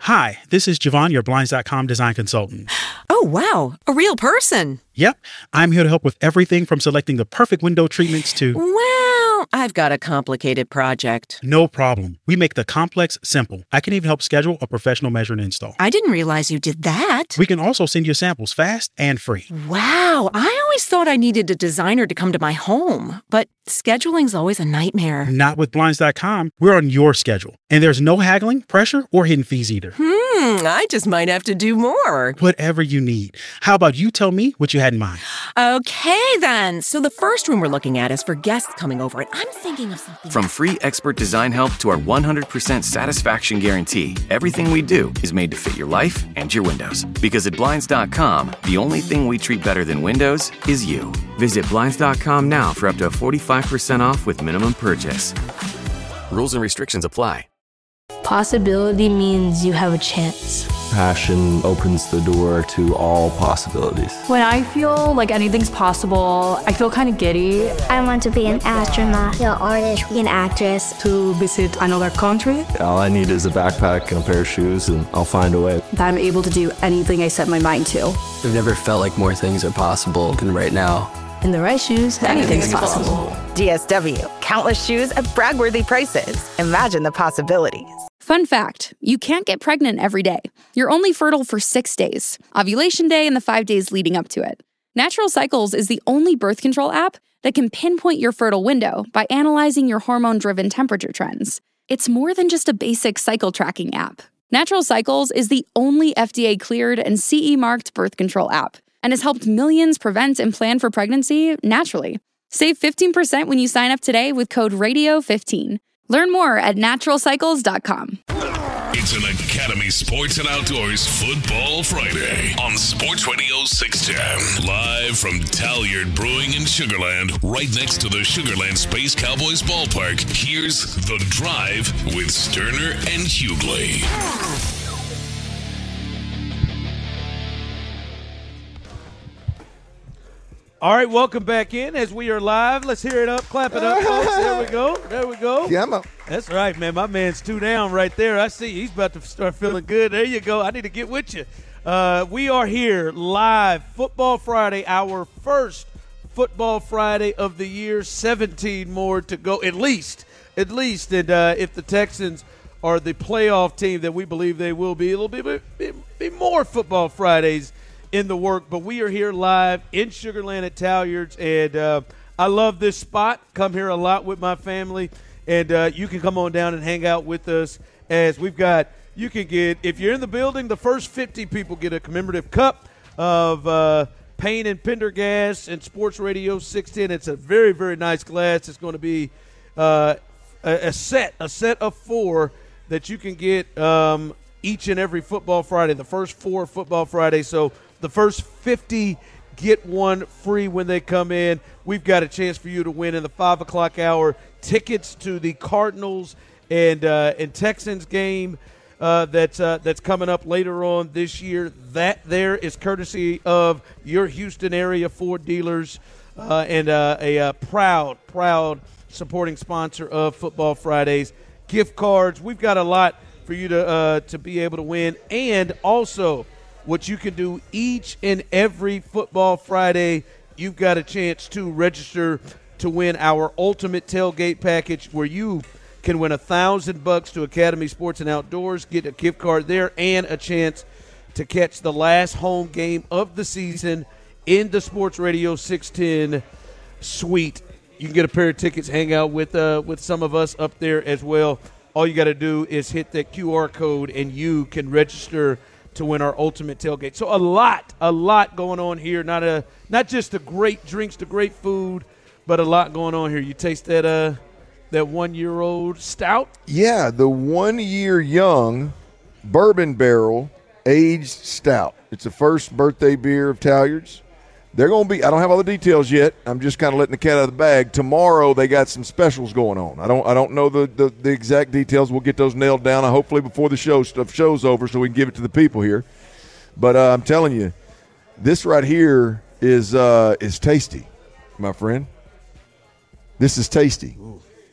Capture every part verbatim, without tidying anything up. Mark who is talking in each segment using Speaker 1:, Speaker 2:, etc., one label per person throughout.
Speaker 1: Hi, this is Javon, your Blinds dot com design consultant.
Speaker 2: Oh, wow. A real person.
Speaker 1: Yep. I'm here to help with everything from selecting the perfect window treatments to...
Speaker 2: Well, I've got a complicated project.
Speaker 1: No problem. We make the complex simple. I can even help schedule a professional measure and install.
Speaker 2: I didn't realize you did that.
Speaker 1: We can also send you samples fast and free.
Speaker 2: Wow. I always thought I needed a designer to come to my home, but scheduling's always a nightmare.
Speaker 1: Not with Blinds dot com. We're on your schedule. And there's no haggling, pressure, or hidden fees either.
Speaker 2: Hmm, I just might have to do more.
Speaker 1: Whatever you need. How about you tell me what you had in mind?
Speaker 2: Okay, then. So the first room we're looking at is for guests coming over, and I'm thinking of something...
Speaker 3: From free expert design help to our one hundred percent satisfaction guarantee, everything we do is made to fit your life and your windows. Because at Blinds dot com, the only thing we treat better than windows is you. Visit Blinds dot com now for up to forty-five percent off with minimum purchase. Rules and restrictions apply.
Speaker 4: Possibility means you have a chance.
Speaker 5: Passion opens the door to all possibilities.
Speaker 6: When I feel like anything's possible, I feel kind of giddy.
Speaker 7: I want to be an astronaut, an artist, an actress.
Speaker 6: To visit another country.
Speaker 5: All I need is a backpack and a pair of shoes, and I'll find a way.
Speaker 6: That I'm able to do anything I set my mind to.
Speaker 8: I've never felt like more things are possible than right now.
Speaker 6: In the right shoes, anything's, anything's possible. possible.
Speaker 9: D S W, countless shoes at brag-worthy prices. Imagine the possibilities.
Speaker 10: Fun fact, you can't get pregnant every day. You're only fertile for six days, ovulation day and the five days leading up to it. Natural Cycles is the only birth control app that can pinpoint your fertile window by analyzing your hormone-driven temperature trends. It's more than just a basic cycle tracking app. Natural Cycles is the only F D A-cleared and C E-marked birth control app and has helped millions prevent and plan for pregnancy naturally. Save fifteen percent when you sign up today with code radio fifteen. Learn more at natural cycles dot com.
Speaker 11: It's an Academy Sports and Outdoors Football Friday on Sports Radio six ten. Live from Talyard Brewing in Sugar Land, right next to the Sugar Land Space Cowboys ballpark. Here's The Drive with Sterner and Hughley.
Speaker 12: All right, welcome back in as we are live. Let's hear it up. Clap it up, folks. There we go. There we go.
Speaker 13: Yeah, I'm up.
Speaker 12: That's right, man. My man's two down right there. I see he's about to start feeling good. There you go. I need to get with you. Uh, we are here live, Football Friday, our first Football Friday of the year. seventeen more to go, at least. At least. And uh, if the Texans are the playoff team that we believe they will be, it'll be, be, be more Football Fridays in the work. But we are here live in Sugar Land at Talyards, and uh, I love this spot. Come here a lot with my family, and uh, you can come on down and hang out with us as we've got – you can get – if you're in the building, the first fifty people get a commemorative cup of uh, Payne and Pendergast and Sports Radio six ten. It's a very, very nice glass. It's going to be uh, a, a set, a set of four that you can get um, each and every Football Friday, the first four Football Fridays. So – the first fifty get one free when they come in. We've got a chance for you to win in the five o'clock hour tickets to the Cardinals and uh, and Texans game uh, that's, uh, that's coming up later on this year. That there is courtesy of your Houston area Ford dealers uh, and uh, a uh, proud, proud supporting sponsor of Football Fridays. Gift cards. We've got a lot for you to uh, to be able to win. And also – what you can do each and every Football Friday, you've got a chance to register to win our Ultimate Tailgate Package, where you can win a thousand bucks to Academy Sports and Outdoors, get a gift card there, and a chance to catch the last home game of the season in the Sports Radio six ten suite. You can get a pair of tickets, hang out with uh, with some of us up there as well. All you got to do is hit that Q R code, and you can register to win our Ultimate Tailgate. So a lot, a lot going on here. Not a, not just the great drinks, the great food, but a lot going on here. You taste that uh, that one-year-old stout?
Speaker 13: Yeah, the one-year young bourbon barrel aged stout. It's the first birthday beer of Talyards. They're going to be – I don't have all the details yet. I'm just kind of letting the cat out of the bag. Tomorrow they got some specials going on. I don't I don't know the, the, the exact details. We'll get those nailed down uh, hopefully before the show stuff show's over so we can give it to the people here. But uh, I'm telling you, this right here is uh, is tasty, my friend. This is tasty.
Speaker 12: Ooh.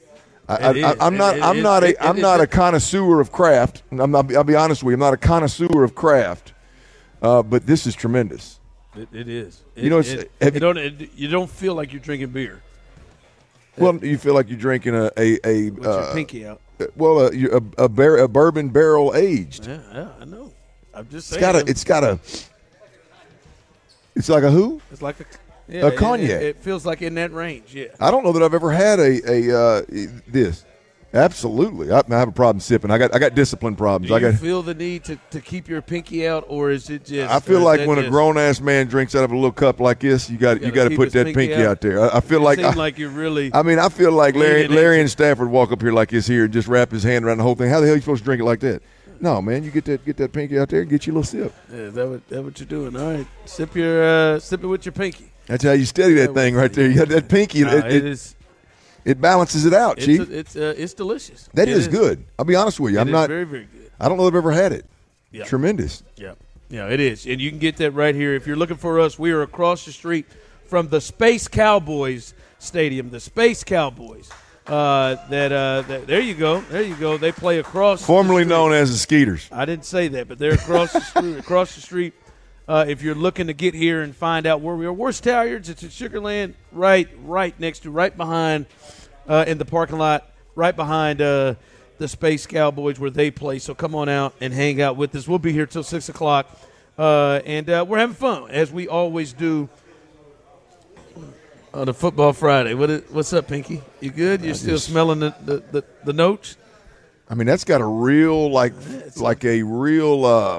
Speaker 13: I, I, I'm not. I'm not a. I'm not a connoisseur of craft. I'm not, I'll be honest with you. I'm not a connoisseur of craft. Uh, but this is tremendous.
Speaker 12: It, it is. It,
Speaker 13: you know,
Speaker 12: it, it, you don't. It, you don't feel like you're drinking beer.
Speaker 13: Well, you feel like you're drinking a a, a
Speaker 12: With
Speaker 13: uh,
Speaker 12: your pinky out.
Speaker 13: Well, a a, a, bar, a bourbon barrel aged.
Speaker 12: Yeah, yeah, I know. I'm just
Speaker 13: It's
Speaker 12: saying.
Speaker 13: got a. It's got a. It's like a who?
Speaker 12: It's like a. Yeah,
Speaker 13: a cognac.
Speaker 12: It, it, it feels like in that range. Yeah.
Speaker 13: I don't know that I've ever had a a uh, this. Absolutely, I, I have a problem sipping. I got I got discipline problems.
Speaker 12: Do you
Speaker 13: I got.
Speaker 12: feel the need to, to keep your pinky out, or is it just?
Speaker 13: I feel like when
Speaker 12: just,
Speaker 13: a grown ass man drinks out of a little cup like this, you got you got to put that pinky, pinky out. out there. I, I feel
Speaker 12: you
Speaker 13: like
Speaker 12: seem
Speaker 13: I,
Speaker 12: like you're really.
Speaker 13: I mean, I feel like Larry Larry
Speaker 12: into.
Speaker 13: and Stafford walk up here like this here and just wrap his hand around the whole thing. How the hell are you supposed to drink it like that? No, man, you get that get that pinky out there and get you a little sip.
Speaker 12: Yeah, is that what that what you're doing? All right, sip your uh, sip it with your pinky.
Speaker 13: That's how you steady that, that thing right there. You got that pinky.
Speaker 12: Nah,
Speaker 13: it,
Speaker 12: it,
Speaker 13: it
Speaker 12: is.
Speaker 13: It balances it out,
Speaker 12: it's
Speaker 13: Chief.
Speaker 12: A, it's uh, it's delicious.
Speaker 13: That
Speaker 12: it
Speaker 13: is,
Speaker 12: is
Speaker 13: good. I'll be honest with you.
Speaker 12: It
Speaker 13: I'm
Speaker 12: is
Speaker 13: not
Speaker 12: very very good.
Speaker 13: I don't know if I've ever had it.
Speaker 12: Yeah.
Speaker 13: Tremendous.
Speaker 12: Yeah, yeah, it is, and you can get that right here. If you're looking for us, we are across the street from the Space Cowboys Stadium. The Space Cowboys. Uh, that, uh, that there you go, there you go. They play across.
Speaker 13: Formerly known as the Skeeters.
Speaker 12: I didn't say that, but they're across the street. Across the street. Uh, if you're looking to get here and find out where we are, where's Talliards? It's at Sugarland, right, right next to, right behind, uh, in the parking lot, right behind uh, the Space Cowboys where they play. So come on out and hang out with us. We'll be here till six o'clock, uh, and uh, we're having fun as we always do on a Football Friday. What is, what's up, Pinky? You good? You're I still just, smelling the, the, the, the notes?
Speaker 13: I mean, that's got a real like yeah, like a real. Uh,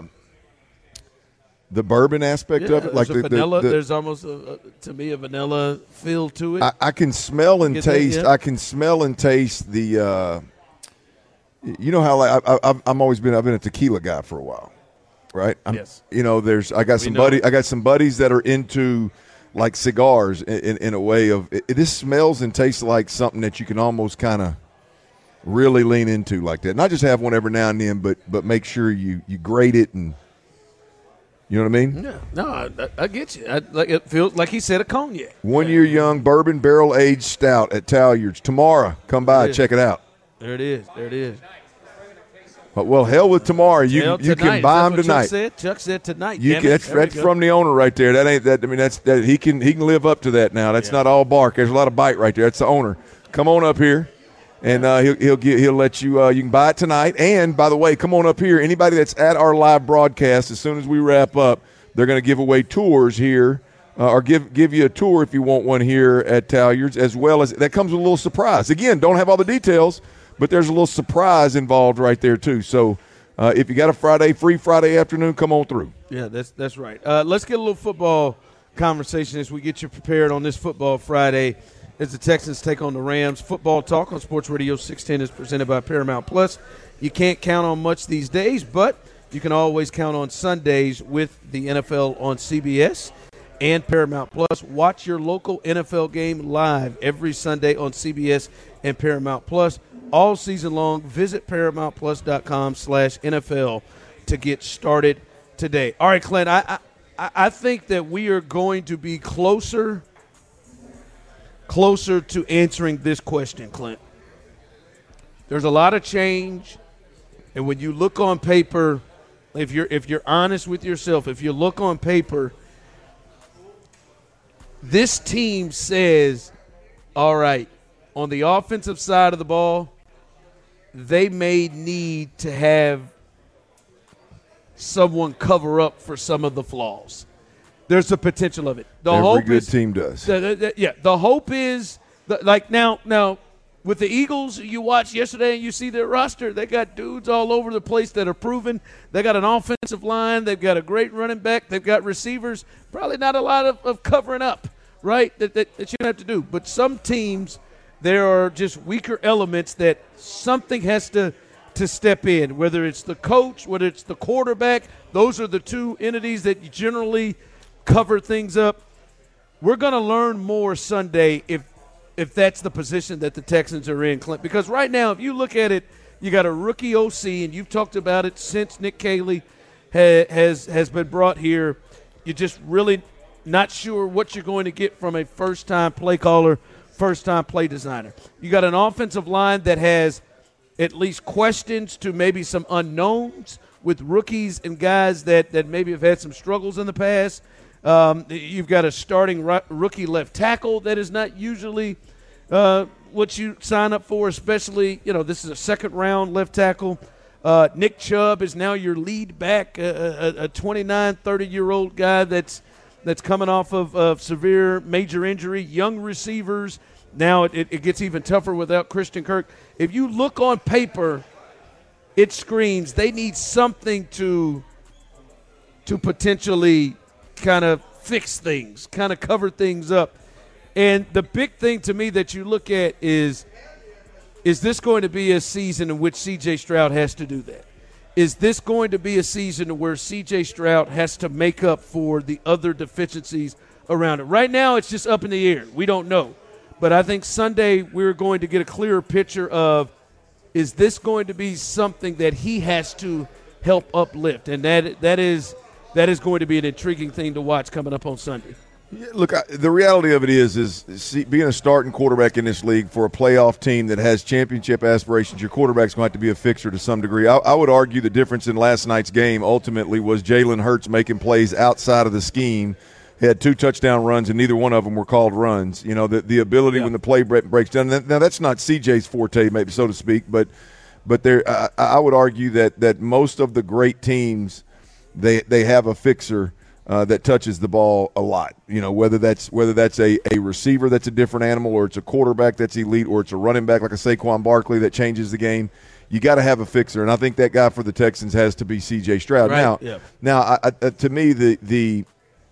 Speaker 13: The bourbon aspect
Speaker 12: yeah,
Speaker 13: of it, like
Speaker 12: the,
Speaker 13: the
Speaker 12: vanilla.
Speaker 13: The, the,
Speaker 12: there's almost a, a, to me a vanilla feel to it.
Speaker 13: I, I can smell and taste.
Speaker 12: That, yeah?
Speaker 13: I can smell and taste the. Uh, you know how like I, I, I'm always been. I've been a tequila guy for a while, right? I'm,
Speaker 12: yes.
Speaker 13: You know, there's. I got some buddy. I got some buddies that are into like cigars in, in, in a way of. It, this smells and tastes like something that you can almost kind of really lean into like that. Not just have one every now and then, but but make sure you you grate it and. You know what I mean?
Speaker 12: Yeah, no, I, I get you. I, like it feels like he said a cognac.
Speaker 13: One year young bourbon barrel aged stout at Talliards tomorrow. Come by, check it out.
Speaker 12: There it is. There it is.
Speaker 13: But, well, hell with tomorrow. You
Speaker 12: hell
Speaker 13: you
Speaker 12: tonight.
Speaker 13: can buy them
Speaker 12: Chuck
Speaker 13: tonight.
Speaker 12: Said? Chuck said tonight.
Speaker 13: You can, that's that's from the owner right there. That ain't that. I mean, that's that he can he can live up to that now. That's yeah. not all bark. There's a lot of bite right there. That's the owner. Come on up here. And uh, he'll he'll get, he'll let you uh, you can buy it tonight. And by the way, come on up here. Anybody that's at our live broadcast, as soon as we wrap up, they're going to give away tours here, uh, or give give you a tour if you want one here at Talliards, as well as that comes with a little surprise. Again, don't have all the details, but there's a little surprise involved right there too. So uh, if you got a Friday free Friday afternoon, come on through.
Speaker 12: Yeah, that's that's right. Uh, let's get a little football conversation as we get you prepared on this Football Friday. As the Texans take on the Rams. Football Talk on Sports Radio six ten is presented by Paramount Plus. You can't count on much these days, but you can always count on Sundays with the N F L on C B S and Paramount Plus. Watch your local N F L game live every Sunday on C B S and Paramount Plus. All season long, visit ParamountPlus.com slash NFL to get started today. All right, Clint, I, I, I think that we are going to be closer, closer to answering this question, Clint. There's a lot of change, and when you look on paper – If you're if you're honest with yourself, if you look on paper, this team says, all right, on the offensive side of the ball, they may need to have someone cover up for some of the flaws. There's a potential of it. The
Speaker 13: Every
Speaker 12: hope
Speaker 13: good
Speaker 12: is,
Speaker 13: team does.
Speaker 12: The, the, the, yeah, the hope is the, like now now. With the Eagles, you watched yesterday and you see their roster. They got dudes all over the place that are proven. They got an offensive line. They've got a great running back. They've got receivers. Probably not a lot of, of covering up, right, that, that, that you have to do. But some teams, there are just weaker elements that something has to, to step in, whether it's the coach, whether it's the quarterback. Those are the two entities that generally cover things up. We're going to learn more Sunday if if that's the position that the Texans are in, Clint. Because right now, if you look at it, you got a rookie O C, and you've talked about it since Nick Caley ha- has has been brought here. You're just really not sure what you're going to get from a first-time play caller first-time play designer. You got an offensive line that has at least questions to maybe some unknowns with rookies and guys that, that maybe have had some struggles in the past. Um, you've got a starting ru- rookie left tackle that is not usually uh, what you sign up for, especially, you know, this is a second-round left tackle. Uh, Nick Chubb is now your lead back, a, a, a twenty-nine, thirty-year-old guy that's that's coming off of, of severe major injury. Young receivers. Now it, it gets even tougher without Christian Kirk. If you look on paper, it screams they need something to to potentially kind of fix things, kind of cover things up. And the big thing to me that you look at is, is this going to be a season in which C J Stroud has to do that? Is this going to be a season where C J Stroud has to make up for the other deficiencies around it? Right now it's just up in the air. We don't know. But I think Sunday we're going to get a clearer picture of, is this going to be something that he has to help uplift? And that that is that is going to be an intriguing thing to watch coming up on Sunday.
Speaker 13: Yeah, look, I, the reality of it is, is see, being a starting quarterback in this league for a playoff team that has championship aspirations, your quarterback's going to have to be a fixer to some degree. I, I would argue the difference in last night's game ultimately was Jalen Hurts making plays outside of the scheme. He had two touchdown runs, and neither one of them were called runs. You know, the, the ability yeah. when the play breaks down. Now, that's not C J's forte, maybe, so to speak, but but there, I, I would argue that that most of the great teams, they they have a fixer uh, that touches the ball a lot. You know, whether that's whether that's a, a receiver that's a different animal, or it's a quarterback that's elite, or it's a running back like a Saquon Barkley that changes the game. You got to have a fixer, and I think that guy for the Texans has to be C J Stroud.
Speaker 12: Right.
Speaker 13: Now,
Speaker 12: yeah.
Speaker 13: now I, I, to me, the the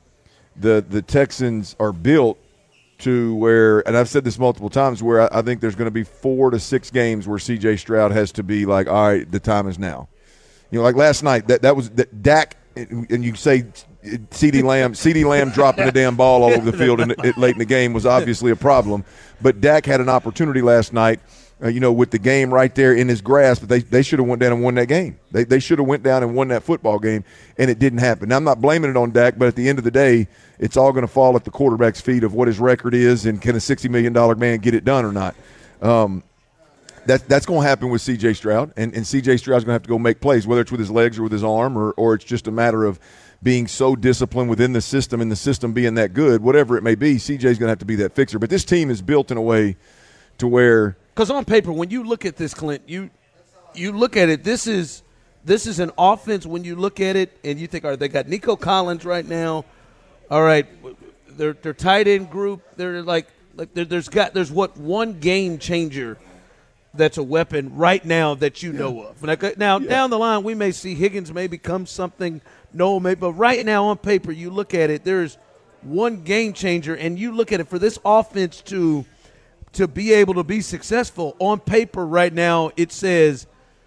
Speaker 13: The the Texans are built to where, and I've said this multiple times, where I, I think there's going to be four to six games where C J Stroud has to be like, all right, the time is now. You know, like last night, that that was that Dak, and you say CeeDee Lamb, CeeDee Lamb dropping the damn ball all over the field and it, late in the game was obviously a problem. But Dak had an opportunity last night. Uh, you know, with the game right there in his grasp, but they, they should have went down and won that game. They they should have went down and won that football game, and it didn't happen. Now, I'm not blaming it on Dak, but at the end of the day, it's all going to fall at the quarterback's feet of what his record is and can a sixty million dollars man get it done or not. Um, that, that's going to happen with C J Stroud, and, and C J Stroud's going to have to go make plays, whether it's with his legs or with his arm, or, or it's just a matter of being so disciplined within the system and the system being that good. Whatever it may be, C J's going to have to be that fixer. But this team is built in a way to where –
Speaker 12: because on paper, when you look at this, Clint, you you look at it, this is this is an offense when you look at it and you think, all right, they got Nico Collins right now. All right, their their tight end group, they're like like there, there's got there's what one game changer that's a weapon right now that you know of. Now, now yeah. down the line, we may see Higgins may become something, no, maybe, but right now on paper, you look at it, there's one game changer, and you look at it for this offense to – to be able to be successful. On paper right now, it says,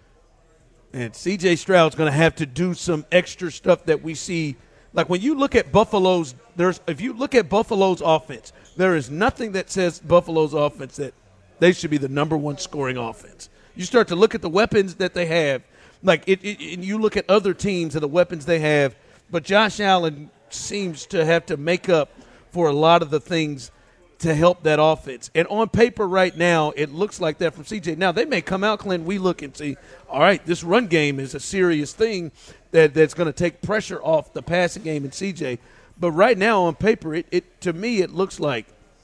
Speaker 12: and C J Stroud's going to have to do some extra stuff that we see. Like when you look at Buffalo's, there's if you look at Buffalo's offense, there is nothing that says Buffalo's offense that they should be the number one scoring offense. You start to look at the weapons that they have, like it, it and you look at other teams and the weapons they have, but Josh Allen seems to have to make up for a lot of the things to help that offense. And on paper right now, it looks like that from C J. Now, they may come out, Clint, we look and see, all right, this run game is a serious thing that, that's going to take pressure off the passing game in C J. But right now on paper, it, it to me, it looks like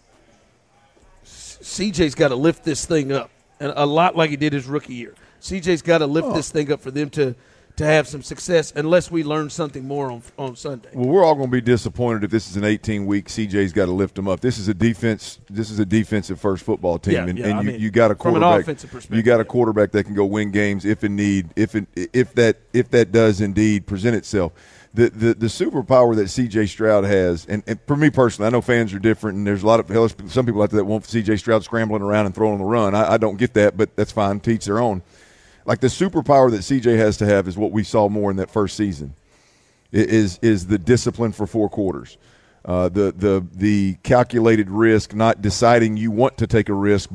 Speaker 12: C J's got to lift this thing up, and a lot like he did his rookie year. C J's got to lift oh. this thing up for them to – to have some success, unless we learn something more on on Sunday.
Speaker 13: Well, we're all going to be disappointed if this is an eighteen-week C J's got to lift them up. This is a defense. This is a defensive first football team,
Speaker 12: yeah,
Speaker 13: and,
Speaker 12: yeah,
Speaker 13: and
Speaker 12: I
Speaker 13: you,
Speaker 12: mean,
Speaker 13: you got a quarterback.
Speaker 12: From an offensive perspective,
Speaker 13: you got a quarterback that can go win games if in need, if it, if that if that does indeed present itself. The the the superpower that C J Stroud has, and, and for me personally, I know fans are different, and there's a lot of hell, some people out there that want C J Stroud scrambling around and throwing on the run. I, I don't get that, but that's fine. To each their own. Like the superpower that C J has to have is what we saw more in that first season. It is is the discipline for four quarters, uh, the the the calculated risk, not deciding you want to take a risk, but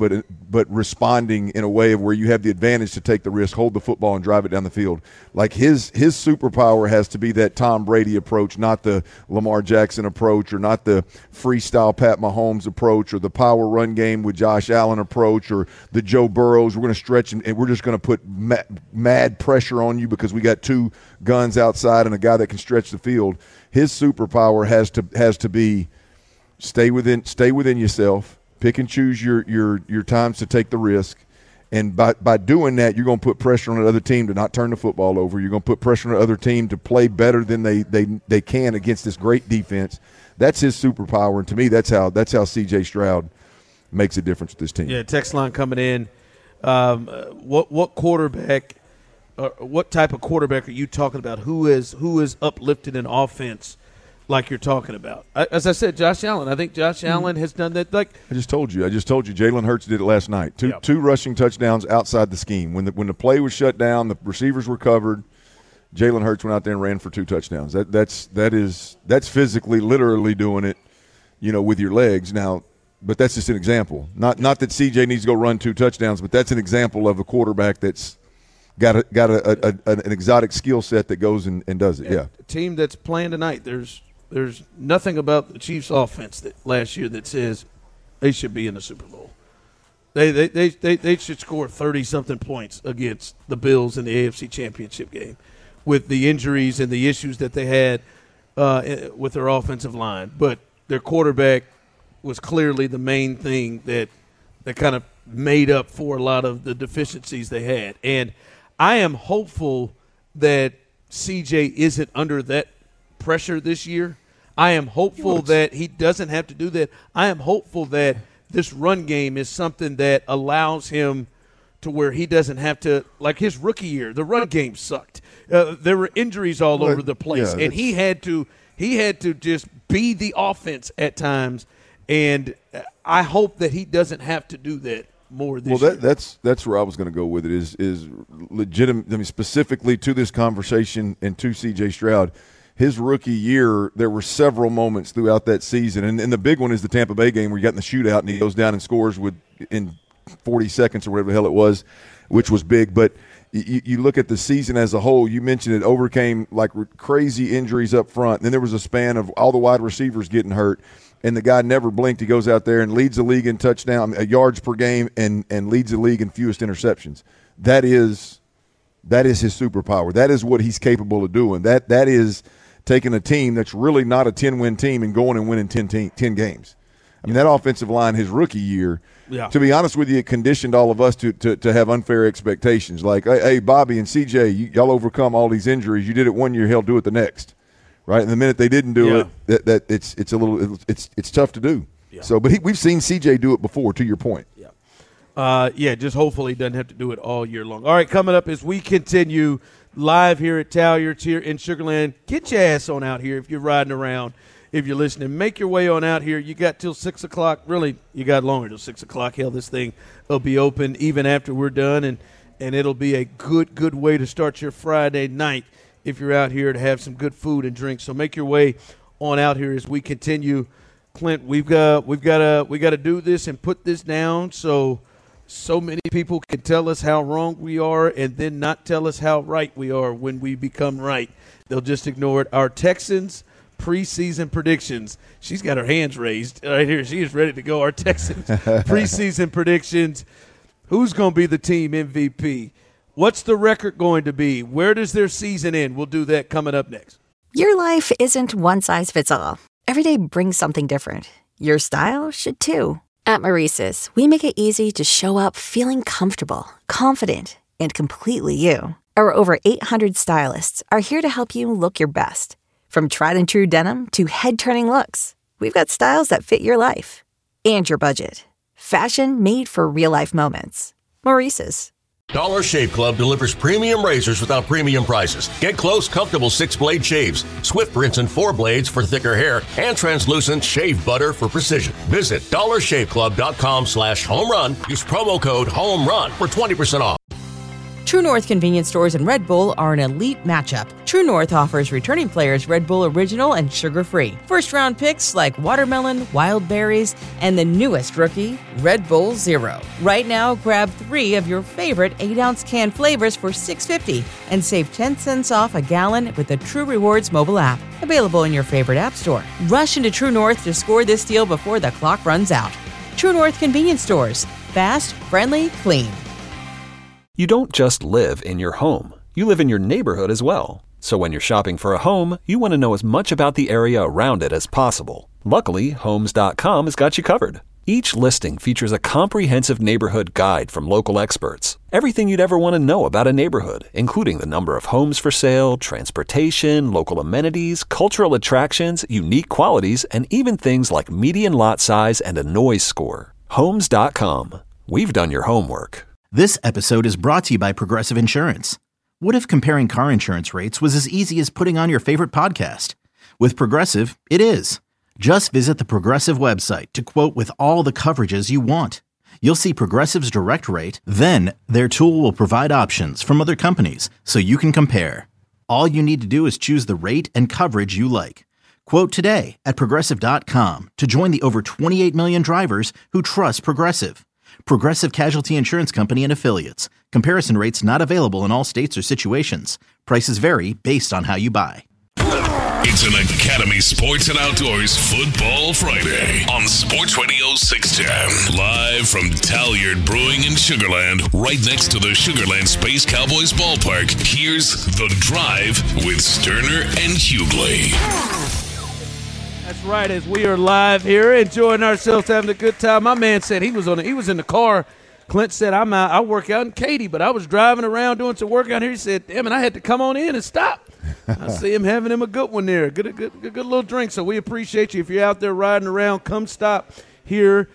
Speaker 13: but responding in a way where you have the advantage to take the risk, hold the football, and drive it down the field. Like his his superpower has to be that Tom Brady approach, not the Lamar Jackson approach, or not the freestyle Pat Mahomes approach, or the power run game with Josh Allen approach, or the Joe Burrows. We're going to stretch and, and we're just going to put ma- mad pressure on you because we got two guns outside and a guy that can stretch the field. His superpower has to has to be stay within stay within yourself. Pick and choose your, your, your times to take the risk. And by, by doing that, you're going to put pressure on the other team to not turn the football over. You're going to put pressure on the other team to play better than they, they, they can against this great defense. That's his superpower. And to me, that's how that's how C J Stroud makes a difference with this team.
Speaker 12: Yeah, text line coming in. Um, what what quarterback or what type of quarterback are you talking about? Who is who is uplifted in offense like you're talking about? As I said, Josh Allen. I think Josh Allen has done that. Like
Speaker 13: I just told you. I just told you Jalen Hurts did it last night. Two
Speaker 12: yep.
Speaker 13: two rushing touchdowns outside the scheme. When the when the play was shut down, the receivers were covered. Jalen Hurts went out there and ran for two touchdowns. That that's that is that's physically, literally doing it, you know, with your legs. Now, but that's just an example. Not not that C J needs to go run two touchdowns, but that's an example of a quarterback that's got a, got a, a, a, an exotic skill set that goes and, and does it. Yeah,
Speaker 12: a team that's playing tonight. There's There's nothing about the Chiefs' offense that last year that says they should be in the Super Bowl. They they they they, they should score thirty-something points against the Bills in the A F C Championship game with the injuries and the issues that they had uh, with their offensive line. But their quarterback was clearly the main thing that that kind of made up for a lot of the deficiencies they had. And I am hopeful that C J isn't under that pressure this year. I am hopeful that he doesn't have to do that. I am hopeful that this run game is something that allows him to where he doesn't have to, like his rookie year, the run game sucked. Uh, there were injuries all well, over the place, yeah, and he had to he had to just be the offense at times. And I hope that he doesn't have to do that more this
Speaker 13: well, that,
Speaker 12: year. Well,
Speaker 13: that's that's where I was going to go with it. Is is legitimate? I mean, specifically to this conversation and to C J Stroud. His rookie year, there were several moments throughout that season, and, and the big one is the Tampa Bay game where you got in the shootout and he goes down and scores with in forty seconds or whatever the hell it was, which was big. But you, you look at the season as a whole, you mentioned it overcame like crazy injuries up front. And then there was a span of all the wide receivers getting hurt, and the guy never blinked. He goes out there and leads the league in touchdown, yards per game, and, and leads the league in fewest interceptions. That is that is his superpower. That is what he's capable of doing. That That is – taking a team that's really not a ten-win team and going and winning ten, ten, ten games. I mean, that offensive line his rookie year, yeah. to be honest with you, it conditioned all of us to to, to have unfair expectations. Like, hey, hey Bobby and C J, you, y'all overcome all these injuries. You did it one year, hell, do it the next. Right? And the minute they didn't do yeah. it, that, that it's it's a little it's it's tough to do. Yeah. So, but he, we've seen C J do it before, to your point.
Speaker 12: Yeah. Uh, yeah, just hopefully he doesn't have to do it all year long. All right, coming up as we continue – live here at Talyards here in Sugar Land. Get your ass on out here if you're riding around, if you're listening. Make your way on out here. You got till six o'clock. Really, you got longer till six o'clock. Hell, this thing will be open even after we're done, and, and it'll be a good, good way to start your Friday night if you're out here to have some good food and drink. So make your way on out here as we continue. Clint, we've got we've got to we got to do this and put this down so – So many people can tell us how wrong we are and then not tell us how right we are when we become right. They'll just ignore it. Our Texans preseason predictions. She's got her hands raised right here. She is ready to go. Our Texans preseason predictions. Who's going to be the team M V P? What's the record going to be? Where does their season end? We'll do that coming up next.
Speaker 14: Your life isn't one size fits all. Every day brings something different. Your style should too. At Maurice's, we make it easy to show up feeling comfortable, confident, and completely you. Our over eight hundred stylists are here to help you look your best. From tried and true denim to head-turning looks, we've got styles that fit your life and your budget. Fashion made for real-life moments. Maurice's.
Speaker 15: Dollar Shave Club delivers premium razors without premium prices. Get close, comfortable six-blade shaves, swift rinse and four blades for thicker hair, and translucent shave butter for precision. Visit dollar shave club dot com slash home run. Use promo code HOME RUN for twenty percent off.
Speaker 16: True North convenience stores and Red Bull are an elite matchup. True North offers returning players Red Bull Original and sugar-free. First-round picks like watermelon, wild berries, and the newest rookie, Red Bull Zero. Right now, grab three of your favorite eight-ounce can flavors for six dollars and fifty cents and save ten cents off a gallon with the True Rewards mobile app. Available in your favorite app store. Rush into True North to score this deal before the clock runs out. True North convenience stores. Fast, friendly, clean.
Speaker 17: You don't just live in your home. You live in your neighborhood as well. So when you're shopping for a home, you want to know as much about the area around it as possible. Luckily, Homes dot com has got you covered. Each listing features a comprehensive neighborhood guide from local experts. Everything you'd ever want to know about a neighborhood, including the number of homes for sale, transportation, local amenities, cultural attractions, unique qualities, and even things like median lot size and a noise score. Homes dot com. We've done your homework.
Speaker 18: This episode is brought to you by Progressive Insurance. What if comparing car insurance rates was as easy as putting on your favorite podcast? With Progressive, it is. Just visit the Progressive website to quote with all the coverages you want. You'll see Progressive's direct rate, then their tool will provide options from other companies so you can compare. All you need to do is choose the rate and coverage you like. Quote today at Progressive dot com to join the over twenty-eight million drivers who trust Progressive. Progressive Casualty Insurance Company and Affiliates. Comparison rates not available in all states or situations. Prices vary based on how you buy.
Speaker 11: It's an Academy Sports and Outdoors Football Friday on Sports Radio six ten. Live from Talyard Brewing in Sugar Land, right next to the Sugar Land Space Cowboys ballpark. Here's The Drive with Sterner and Hughley.
Speaker 12: That's right, as we are live here, enjoying ourselves, having a good time. My man said he was on. He was in the car. Clint said, "I'm out. I work out in Katy, but I was driving around doing some work out here." He said, "Damn it, I had to come on in and stop." I see him having him a good one there, good, good, good, good little drink. So we appreciate you. If you're out there riding around, come stop here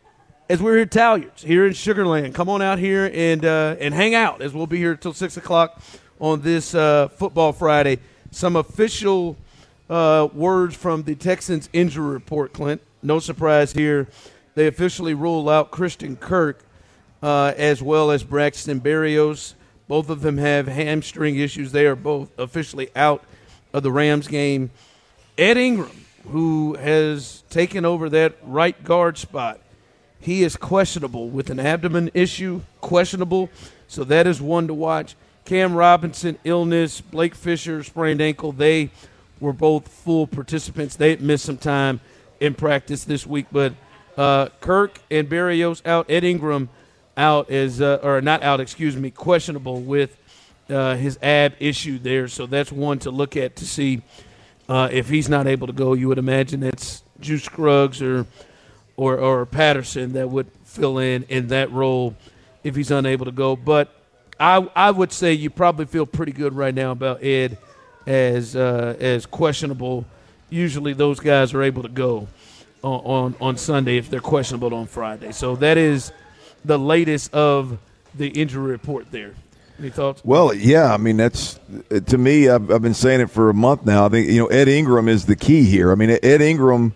Speaker 12: as we're here at Talyards, here in Sugar Land. Come on out here and uh, and hang out, as we'll be here until six o'clock on this uh, Football Friday. Some official Uh, words from the Texans injury report, Clint. No surprise here. They officially rule out Christian Kirk uh, as well as Braxton Berrios. Both of them have hamstring issues. They are both officially out of the Rams game. Ed Ingram, who has taken over that right guard spot, he is questionable with an abdomen issue, questionable. So that is one to watch. Cam Robinson, illness. Blake Fisher, sprained ankle. They were both full participants. They missed some time in practice this week, but uh, Kirk and Berrios out. Ed Ingram out as, uh, or not out, excuse me, questionable with uh, his ab issue there. So that's one to look at to see uh, if he's not able to go. You would imagine it's Juice Scruggs or, or or Patterson that would fill in in that role if he's unable to go. But I I would say you probably feel pretty good right now about Ed as uh, as questionable. Usually those guys are able to go on, on, on Sunday if they're questionable on Friday. So that is the latest of the injury report there. Any thoughts?
Speaker 13: Well, yeah, I mean, that's – to me, I've, I've been saying it for a month now. I think, you know, Ed Ingram is the key here. I mean, Ed Ingram,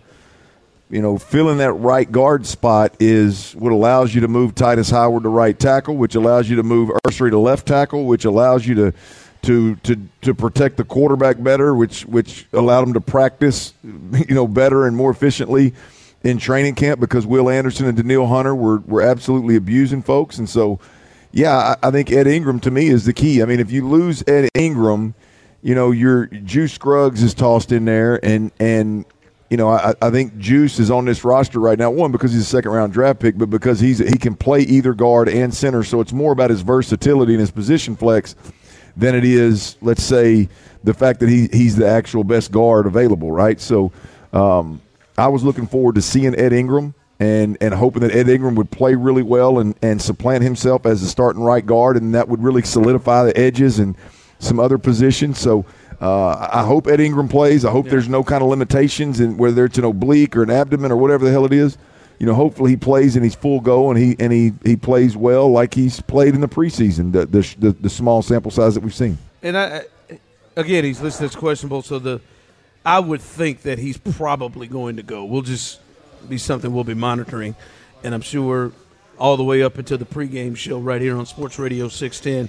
Speaker 13: you know, filling that right guard spot is what allows you to move Titus Howard to right tackle, which allows you to move Ursery to left tackle, which allows you to – To, to to protect the quarterback better, which which allowed him to practice, you know, better and more efficiently in training camp because Will Anderson and Danielle Hunter were were absolutely abusing folks. And so, yeah, I, I think Ed Ingram to me is the key. I mean, if you lose Ed Ingram, you know, your Juice Scruggs is tossed in there, and and you know, I, I think Juice is on this roster right now. One, because he's a second round draft pick, but because he's he can play either guard and center. So it's more about his versatility and his position flex than it is, let's say, the fact that he he's the actual best guard available, right? So um, I was looking forward to seeing Ed Ingram and and hoping that Ed Ingram would play really well and, and supplant himself as the starting right guard, and that would really solidify the edges and some other positions. So uh, I hope Ed Ingram plays. I hope yeah. there's no kind of limitations, in whether it's an oblique or an abdomen or whatever the hell it is. You know, hopefully he plays and he's full go and he and he, he plays well like he's played in the preseason, the the, the, the small sample size that we've seen.
Speaker 12: And I, again, he's listed as questionable, so the I would think that he's probably going to go. We'll just be something we'll be monitoring, and I'm sure all the way up until the pregame show right here on Sports Radio six ten.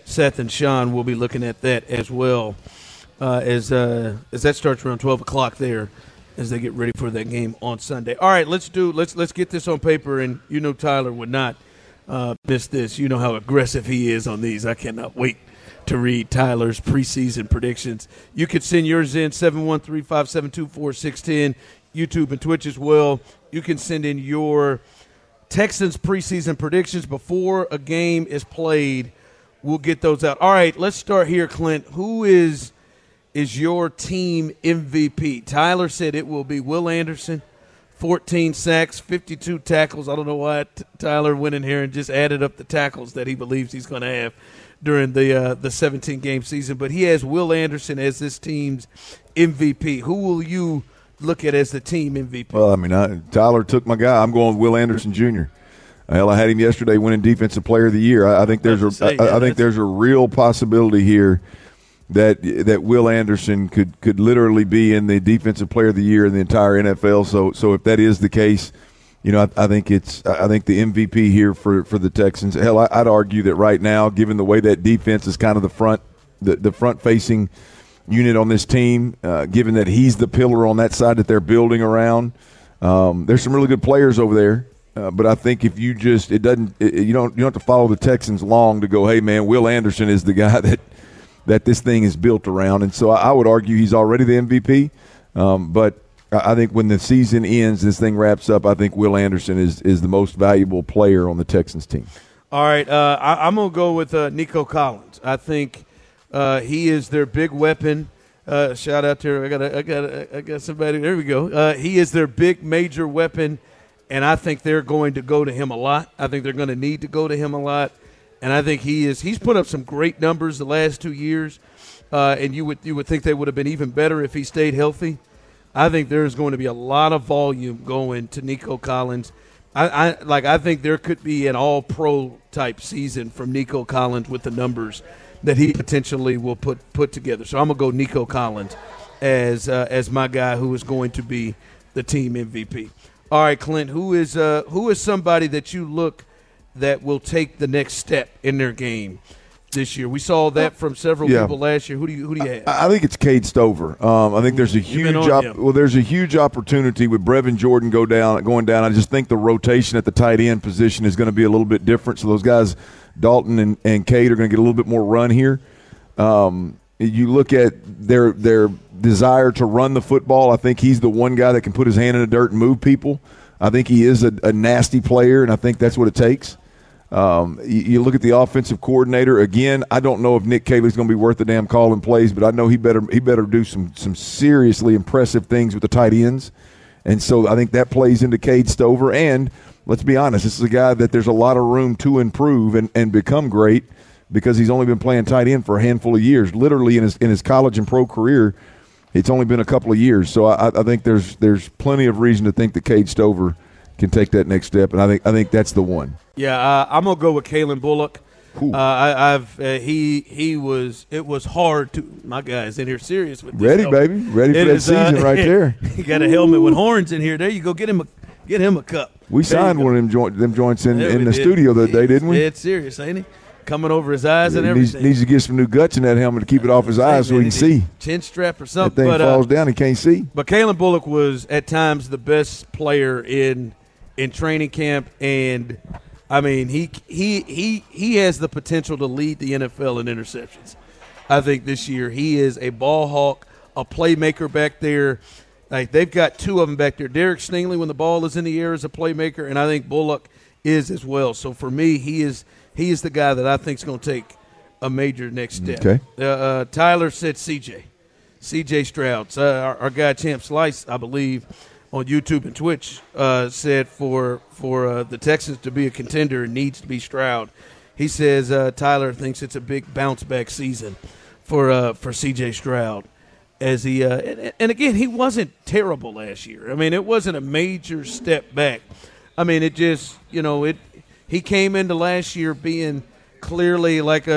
Speaker 12: Seth and Sean will be looking at that as well uh, as uh, as that starts around twelve o'clock there as they get ready for that game on Sunday. All right, let's do let's let's get this on paper, and you know Tyler would not uh, miss this. You know how aggressive he is on these. I cannot wait to read Tyler's preseason predictions. You could send yours in seven one three, five seven two, four six one zero, YouTube and Twitch as well. You can send in your Texans preseason predictions before a game is played. We'll get those out. All right, let's start here, Clint. Who is is your team M V P? Tyler said it will be Will Anderson, fourteen sacks, fifty-two tackles. I don't know why t- Tyler went in here and just added up the tackles that he believes he's going to have during the uh, the seventeen-game season. But he has Will Anderson as this team's M V P. Who will you look at as the team M V P?
Speaker 13: Well, I mean, I, Tyler took my guy. I'm going with Will Anderson Junior Hell, I had him yesterday winning Defensive Player of the Year. I, I think there's a say, I, yeah, I think there's a real possibility here that that Will Anderson could could literally be in the Defensive Player of the Year in the entire N F L. So so if that is the case, you know, I, I think it's I think the M V P here for, for the Texans. Hell, I, I'd argue that right now, given the way that defense is kind of the front the, the front facing unit on this team, uh, given that he's the pillar on that side that they're building around, um, there's some really good players over there. Uh, but I think if you just it doesn't it, you don't you don't have to follow the Texans long to go, hey man, Will Anderson is the guy that that this thing is built around, and so I, I would argue he's already the M V P. Um, but I think when the season ends, this thing wraps up, I think Will Anderson is is the most valuable player on the Texans team.
Speaker 12: All right, uh, I, I'm gonna go with uh, Nico Collins. I think uh, he is their big weapon. Uh, shout out to I got I got I got somebody. There we go. Uh, he is their big major weapon. And I think they're going to go to him a lot. I think they're going to need to go to him a lot. And I think he is. He's put up some great numbers the last two years. Uh, and you would you would think they would have been even better if he stayed healthy. I think there's going to be a lot of volume going to Nico Collins. I, I like. I think there could be an all-pro type season from Nico Collins with the numbers that he potentially will put put together. So I'm gonna go Nico Collins as uh, as my guy who is going to be the team M V P. All right, Clint, who is uh, who is somebody that you look that will take the next step in their game this year? We saw that from several yeah. people last year. Who do you who do you have?
Speaker 13: I, I think it's Cade Stover. Um, I think there's a huge op- well, there's a huge opportunity with Brevin Jordan go down going down. I just think the rotation at the tight end position is going to be a little bit different. So those guys, Dalton and, and Cade, are going to get a little bit more run here. Um, you look at their their desire to run the football. I think he's the one guy that can put his hand in the dirt and move people. I think he is a, a nasty player, and I think that's what it takes. Um, you, you look at the offensive coordinator again. I don't know if Nick Caley's going to be worth the damn calling plays, but I know he better he better do some some seriously impressive things with the tight ends. And so I think that plays into Cade Stover. And let's be honest, this is a guy that there's a lot of room to improve and, and become great, because he's only been playing tight end for a handful of years. Literally in his in his college and pro career, it's only been a couple of years. So I, I think there's there's plenty of reason to think that Cade Stover can take that next step, and I think I think that's the one.
Speaker 12: Yeah, uh, I'm gonna go with Kalen Bullock. Uh, I, I've uh, he he was it was hard to my guy's in here serious with this
Speaker 13: ready
Speaker 12: helmet.
Speaker 13: baby ready for
Speaker 12: it
Speaker 13: that
Speaker 12: is,
Speaker 13: season
Speaker 12: uh,
Speaker 13: right there.
Speaker 12: He got a helmet with horns in here. There you go. Get him a get him a cup.
Speaker 13: We
Speaker 12: there
Speaker 13: signed one of them, joint, them joints in,
Speaker 12: yeah,
Speaker 13: in the
Speaker 12: did.
Speaker 13: studio the other day, didn't we?
Speaker 12: It's serious, ain't he? Coming over his eyes and
Speaker 13: he
Speaker 12: everything.
Speaker 13: Needs, needs to get some new guts in that helmet to keep it off his eyes so he can see.
Speaker 12: Chin strap or something.
Speaker 13: That thing
Speaker 12: but,
Speaker 13: falls
Speaker 12: uh,
Speaker 13: down, he can't see.
Speaker 12: But Kalen Bullock was at times the best player in in training camp, and I mean he he he he has the potential to lead the N F L in interceptions. I think this year he is a ball hawk, a playmaker back there. Like they've got two of them back there. Derek Stingley, when the ball is in the air, is a playmaker, and I think Bullock is as well. So for me, he is he is the guy that I think is going to take a major next step.
Speaker 13: Okay.
Speaker 12: Uh, uh, Tyler said C J. C J Stroud. Uh, our, our guy Champ Slice, I believe, on YouTube and Twitch, uh, said for for uh, the Texans to be a contender, it needs to be Stroud. He says uh, Tyler thinks it's a big bounce back season for uh, for C J Stroud. As he uh, and, and again, he wasn't terrible last year. I mean, it wasn't a major step back. I mean, it just you know it. He came into last year being clearly like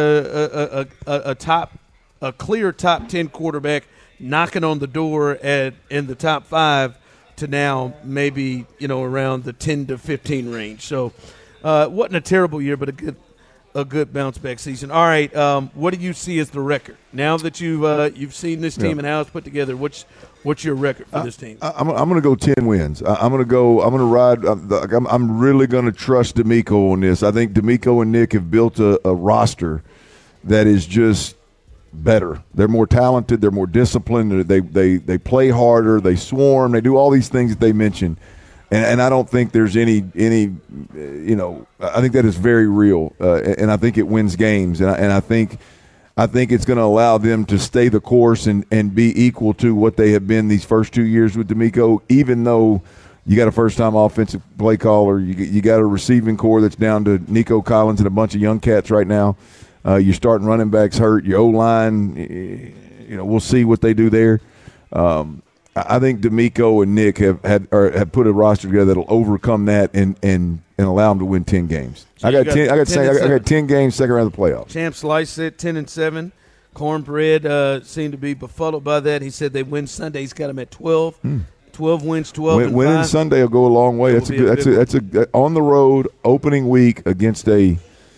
Speaker 12: a a, a, a top a clear top ten quarterback, knocking on the door at in the top five, to now maybe you know around the ten to fifteen range. So uh, wasn't a terrible year, but a good a good bounce back season. All right, um, what do you see as the record now that you've uh, you've seen this team
Speaker 13: yeah.
Speaker 12: and how it's put together? What's what's your record for
Speaker 13: I,
Speaker 12: this team?
Speaker 13: I, I'm, I'm going to go ten wins. I, I'm going to go. I'm going to ride. I'm, I'm really going to trust D'Amico on this. I think D'Amico and Nick have built a, a roster that is just better. They're more talented. They're more disciplined. They they they play harder. They swarm. They do all these things that they mentioned. And, and I don't think there's any, any, you know, I think that is very real, uh, and I think it wins games, and I, and I think, I think it's going to allow them to stay the course and, and be equal to what they have been these first two years with D'Amico. Even though you got a first-time offensive play caller, you you got a receiving core that's down to Nico Collins and a bunch of young cats right now. Uh, you're starting running backs hurt. Your O-line, you know, we'll see what they do there. Um, I think D'Amico and Nick have had or have put a roster together that'll overcome that and and, and allow them to win ten games. So I got, got ten. I got ten, I got, I got ten games, second round of the playoffs.
Speaker 12: Champ Slice said ten and seven. Cornbread uh, seemed to be befuddled by that. He said they win Sunday. He's got them at twelve. Hmm. Twelve wins, twelve. Win, and
Speaker 13: winning
Speaker 12: five.
Speaker 13: Sunday will go a long way. That's a, good, a that's a that's a that's a on the road opening week against a.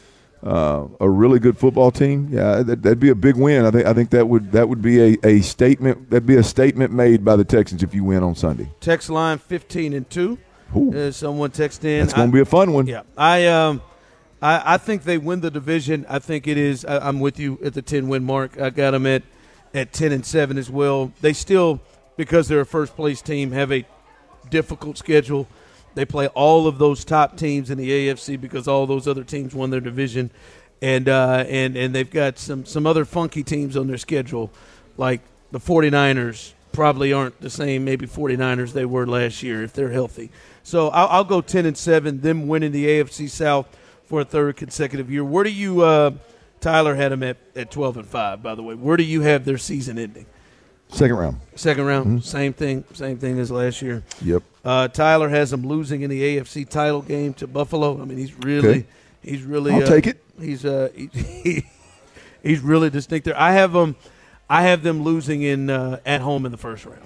Speaker 13: Uh, a really good football team, yeah, that, that'd be a big win. I think. I think that would that would be a, a statement. That'd be a statement made by the Texans if you win on Sunday.
Speaker 12: Text line fifteen and two. Uh, someone text in.
Speaker 13: That's going to be a fun one.
Speaker 12: Yeah, I um, I, I think they win the division. I think it is. I, I'm with you at the ten win mark. I got them at at ten and seven as well. They still, because they're a first place team, have a difficult schedule. They play all of those top teams in the A F C because all those other teams won their division, and uh, and and they've got some, some other funky teams on their schedule, like the 49ers probably aren't the same maybe 49ers they were last year if they're healthy. So I'll, I'll go ten and seven, them winning the A F C South for a third consecutive year. Where do you, uh, Tyler had them at, at twelve and five, by the way. Where do you have their season ending?
Speaker 13: Second round.
Speaker 12: Second round,
Speaker 13: mm-hmm. same
Speaker 12: thing, same thing as last year.
Speaker 13: Yep.
Speaker 12: Uh, Tyler has them losing in the A F C title game to Buffalo. I mean, he's really,
Speaker 13: okay.
Speaker 12: he's really.
Speaker 13: I'll
Speaker 12: uh,
Speaker 13: take it.
Speaker 12: He's uh, he, he, he's really distinct there. I have them, I have them losing in uh, at home in the first round.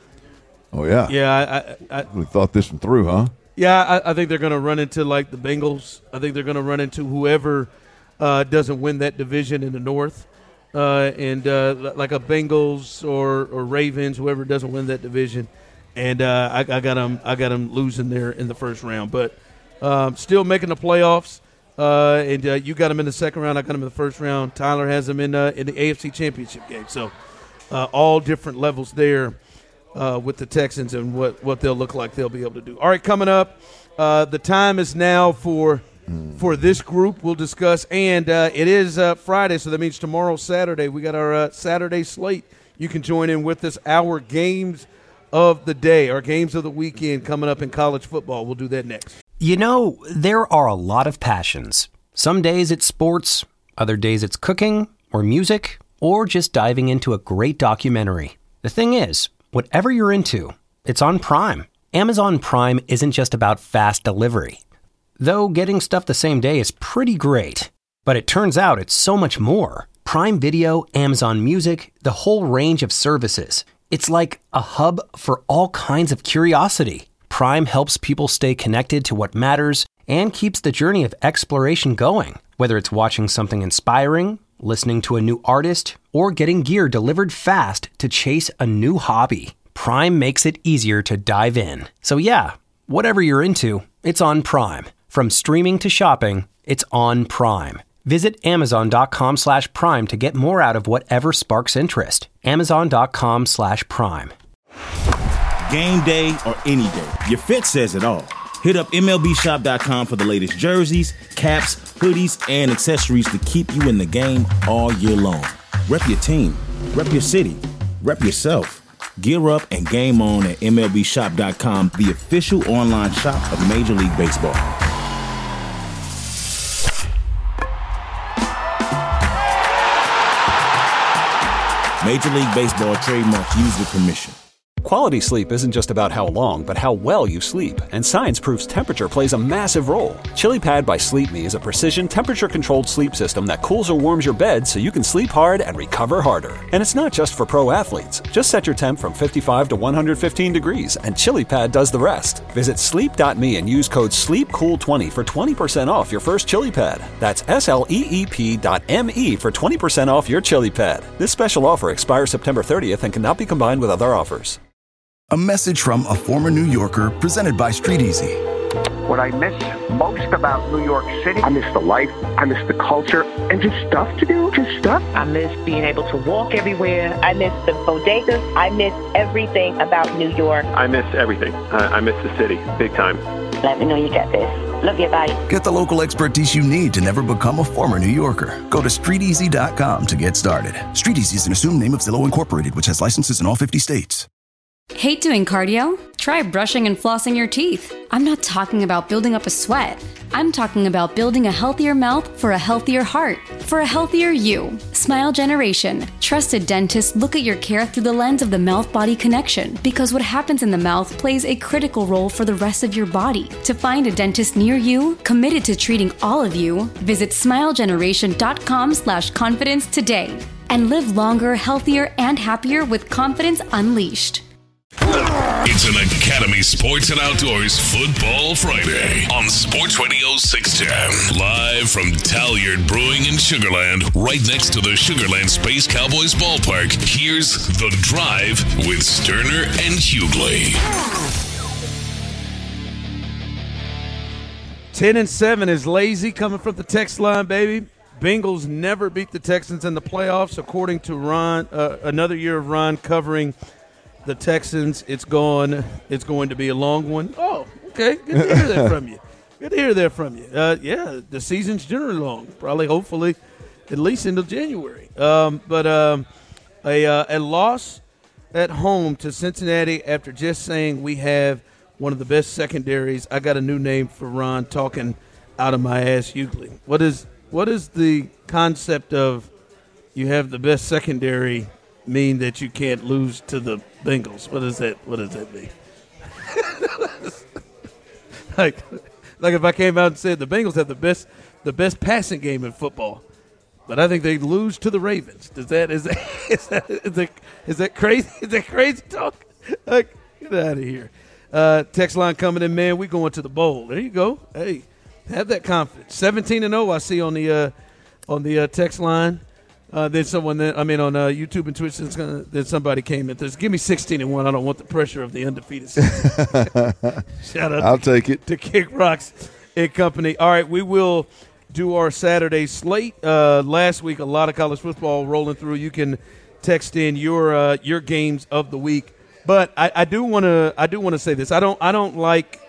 Speaker 13: Oh yeah.
Speaker 12: Yeah, I, I, I
Speaker 13: we thought this one through, huh?
Speaker 12: Yeah, I, I think they're going to run into like the Bengals. I think they're going to run into whoever uh, doesn't win that division in the North. Uh, and uh, like a Bengals or, or Ravens, whoever doesn't win that division, and uh, I, I got them. I got them losing there in the first round, but um, still making the playoffs. Uh, and uh, you got them in the second round. I got them in the first round. Tyler has them in uh, in the A F C Championship game. So uh, all different levels there uh, with the Texans and what what they'll look like. They'll be able to do. All right, coming up, uh, the time is now for. For this group, we'll discuss, and uh, it is uh, Friday, so that means tomorrow, Saturday. We got our uh, Saturday slate. You can join in with us. Our games of the day, our games of the weekend coming up in college football. We'll do that next.
Speaker 19: You know, there are a lot of passions. Some days it's sports, other days it's cooking or music, or just diving into a great documentary. The thing is, whatever you're into, it's on Prime. Amazon Prime isn't just about fast delivery. Though getting stuff the same day is pretty great. But it turns out it's so much more. Prime Video, Amazon Music, the whole range of services. It's like a hub for all kinds of curiosity. Prime helps people stay connected to what matters and keeps the journey of exploration going. Whether it's watching something inspiring, listening to a new artist, or getting gear delivered fast to chase a new hobby. Prime makes it easier to dive in. So yeah, whatever you're into, it's on Prime. From streaming to shopping, it's on Prime. Visit amazon.com slash prime to get more out of whatever sparks interest. Amazon.com slash prime.
Speaker 20: Game day or any day, your fit says it all. Hit up M L B shop dot com for the latest jerseys, caps, hoodies, and accessories to keep you in the game all year long. Rep your team, rep your city, rep yourself. Gear up and game on at M L B shop dot com, the official online shop of Major League Baseball. Major League Baseball trademarks used with permission.
Speaker 17: Quality sleep isn't just about how long, but how well you sleep, and science proves temperature plays a massive role. ChiliPad by Sleep Me is a precision, temperature-controlled sleep system that cools or warms your bed so you can sleep hard and recover harder. And it's not just for pro athletes. Just set your temp from fifty-five to one hundred fifteen degrees, and ChiliPad does the rest. Visit sleep dot me and use code sleep cool twenty for twenty percent off your first ChiliPad. That's S L E E P dot M E for twenty percent off your ChiliPad. This special offer expires September thirtieth and cannot be combined with other offers.
Speaker 21: A message from a former New Yorker presented by Street Easy.
Speaker 22: What I miss most about New York City, I miss the life, I miss the culture, and just stuff to do, just stuff.
Speaker 23: I miss being able to walk everywhere. I miss the bodegas. I miss everything about New York.
Speaker 24: I miss everything. I, I miss the city, big time.
Speaker 23: Let me know you got this. Love you, bye.
Speaker 21: Get the local expertise you need to never become a former New Yorker. Go to street easy dot com to get started. Street Easy is an assumed name of Zillow Incorporated, which has licenses in all fifty states.
Speaker 25: Hate doing cardio? Try brushing and flossing your teeth. I'm not talking about building up a sweat. I'm talking about building a healthier mouth for a healthier heart, for a healthier you. Smile Generation. Trusted dentists look at your care through the lens of the mouth-body connection, because what happens in the mouth plays a critical role for the rest of your body. To find a dentist near you, committed to treating all of you, visit smile generation dot com slash confidence today. And live longer, healthier, and happier with confidence unleashed.
Speaker 11: It's an Academy Sports and Outdoors Football Friday on Sports Radio six ten. Live from Talyard Brewing in Sugar Land, right next to the Sugar Land Space Cowboys ballpark. Here's The Drive with Sterner and Hughley.
Speaker 12: ten and seven is lazy coming from the text line, baby. Bengals never beat the Texans in the playoffs, according to Ron. Uh, another year of Ron covering the Texans. It's going. It's going to be a long one. Oh, okay. Good to hear that from you. Good to hear that from you. Uh, yeah, the season's generally long. Probably, hopefully, at least into January. Um, but um, a uh, a loss at home to Cincinnati after just saying we have one of the best secondaries. I got a new name for Ron talking out of my ass, Hughley. What is what is the concept of you have the best secondary mean that you can't lose to the Bengals? What does that what does that mean? like like if I came out and said the Bengals have the best the best passing game in football, but I think they lose to the Ravens. Does that is that is that is that, is that crazy? Is that crazy talk? Like, get out of here. Uh, text line coming in, man. We going to the bowl. There you go. Hey, have that confidence. Seventeen and zero. I see on the uh, on the uh, text line. Uh, then someone that I mean on uh, YouTube and Twitch, gonna, then somebody came in. Says, give me sixteen and one. I don't want the pressure of the undefeated season. Shout out.
Speaker 13: I'll
Speaker 12: to,
Speaker 13: take it
Speaker 12: to Kick Rocks and Company. All right, we will do our Saturday slate. Uh, last week, a lot of college football rolling through. You can text in your uh, your games of the week, but I, I do want to I do want to say this. I don't I don't like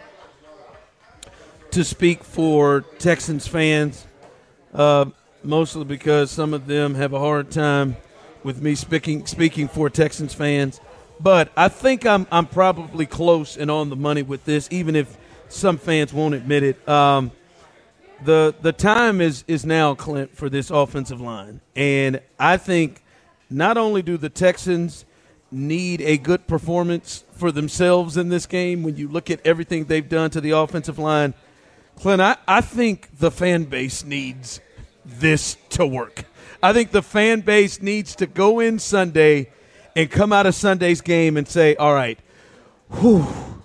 Speaker 12: to speak for Texans fans. Uh, Mostly because some of them have a hard time with me speaking speaking for Texans fans. But I think I'm I'm probably close and on the money with this, even if some fans won't admit it. Um, the the time is, is now, Clint, for this offensive line. And I think not only do the Texans need a good performance for themselves in this game, when you look at everything they've done to the offensive line, Clint, I, I think the fan base needs this to work. I think the fan base needs to go in Sunday and come out of Sunday's game and say, all right, whew,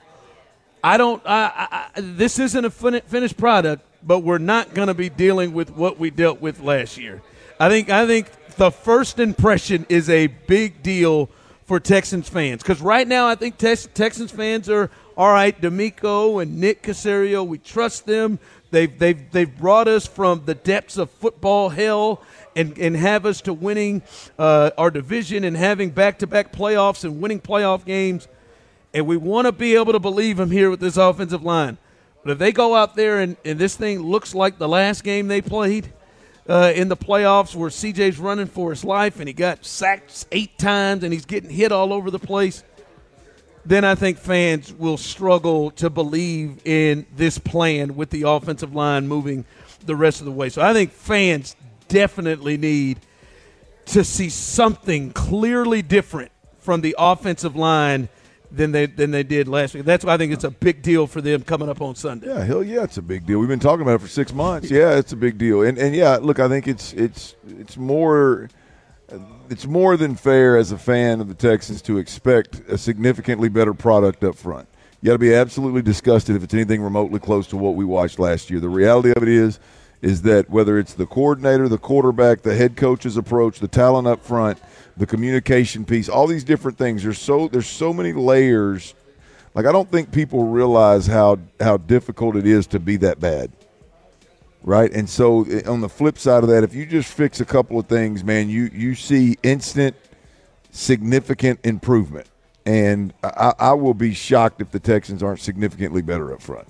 Speaker 12: I don't I, I, this isn't a fin- finished product, but we're not going to be dealing with what we dealt with last year. I think I think the first impression is a big deal for Texans fans, because right now I think Tex- Texans fans are, all right, D'Amico and Nick Caserio, we trust them. They've, they've, they've brought us from the depths of football hell and, and have us to winning uh, our division and having back-to-back playoffs and winning playoff games. And we want to be able to believe them here with this offensive line. But if they go out there and, and this thing looks like the last game they played uh, in the playoffs, where C J's running for his life and he got sacked eight times and he's getting hit all over the place, then I think fans will struggle to believe in this plan with the offensive line moving the rest of the way. So I think fans definitely need to see something clearly different from the offensive line than they than they did last week. That's why I think it's a big deal for them coming up on Sunday.
Speaker 13: Yeah, hell yeah, it's a big deal. We've been talking about it for six months. Yeah, it's a big deal. And and yeah, look, I think it's it's it's more it's more than fair as a fan of the Texans to expect a significantly better product up front. You got to be absolutely disgusted if it's anything remotely close to what we watched last year. The reality of it is is that whether it's the coordinator, the quarterback, the head coach's approach, the talent up front, the communication piece, all these different things. There's so there's so many layers. Like, I don't think people realize how how difficult it is to be that bad, right? And so on the flip side of that, if you just fix a couple of things, man, you you see instant, significant improvement. And I, I will be shocked if the Texans aren't significantly better up front.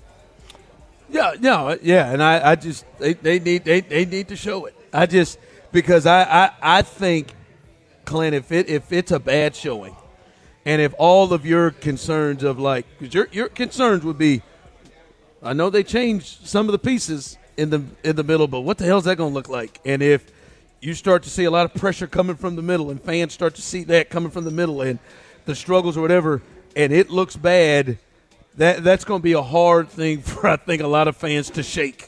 Speaker 12: Yeah, no, yeah, and I, I just they, they need they, they need to show it. I just because I, I, I think. Clint, if it if it's a bad showing, and if all of your concerns of like, because your your concerns would be, I know they changed some of the pieces in the in the middle, but what the hell is that going to look like? And if you start to see a lot of pressure coming from the middle, and fans start to see that coming from the middle, and the struggles or whatever, and it looks bad, that that's going to be a hard thing for I think a lot of fans to shake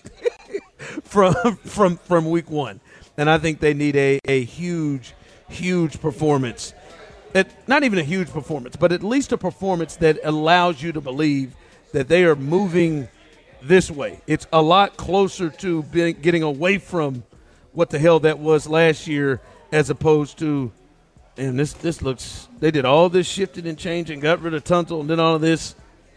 Speaker 12: from from from week one, and I think they need a a huge. huge performance. It, not even a huge performance, but at least a performance that allows you to believe that they are moving this way. It's a lot closer to being, getting away from what the hell that was last year as opposed to, and this this looks, they did all this shifting and changing, got rid of Tunsil and did all of this,